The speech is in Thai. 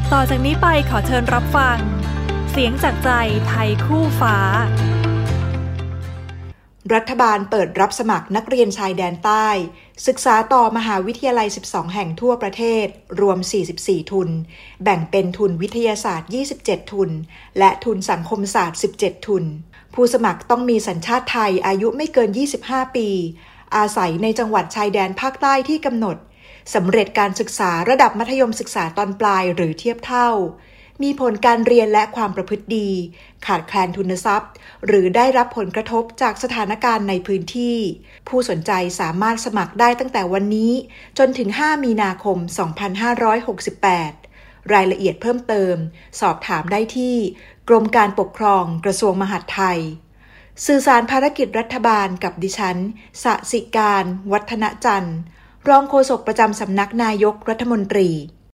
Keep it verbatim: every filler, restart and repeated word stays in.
ต่อจากนี้ไปขอเชิญรับฟังเสียงจากใจไทยคู่ฟ้ารัฐบาลเปิดรับสมัครนักเรียนชายแดนใต้ศึกษาต่อมหาวิทยาลัยสิบสองแห่งทั่วประเทศรวมสี่สิบสี่ทุนแบ่งเป็นทุนวิทยาศาสตร์ยี่สิบเจ็ดทุนและทุนสังคมศาสตร์สิบเจ็ดทุนผู้สมัครต้องมีสัญชาติไทยอายุไม่เกินยี่สิบห้าปีอาศัยในจังหวัดชายแดนภาคใต้ที่กำหนดสำเร็จการศึกษาระดับมัธยมศึกษาตอนปลายหรือเทียบเท่ามีผลการเรียนและความประพฤติดีขาดแคลนทุนทรัพย์หรือได้รับผลกระทบจากสถานการณ์ในพื้นที่ผู้สนใจสามารถสมัครได้ตั้งแต่วันนี้จนถึงห้ามีนาคมสองพันห้าร้อยหกสิบแปดรายละเอียดเพิ่มเติมสอบถามได้ที่กรมการปกครองกระทรวงมหาดไทยสื่อสารภารกิจรัฐบาลกับดิฉันสสิการวัฒนจันทร์รองโฆษกประจำสำนักนายกรัฐมนตรี